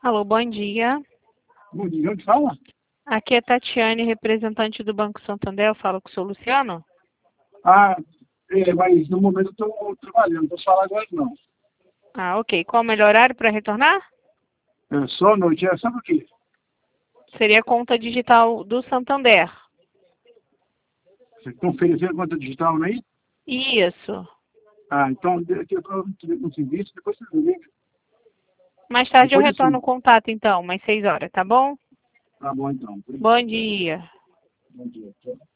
Alô, bom dia. Bom dia, onde fala? Aqui é Tatiane, representante do Banco Santander. Eu falo com o seu Luciano? Mas no momento eu estou trabalhando, não posso falar agora não. Ah, ok. Qual o melhor horário para retornar? É só à noite, sabe o quê? Seria a conta digital do Santander. Vocês estão oferecendo conta digital, não é isso? Isso. Então, aqui eu estou no serviço, depois você me liga. Mais tarde eu Depois retorno assim. o contato, então, mais 6 horas, tá bom? Tá bom, então. Bom dia. Bom dia. Tchau.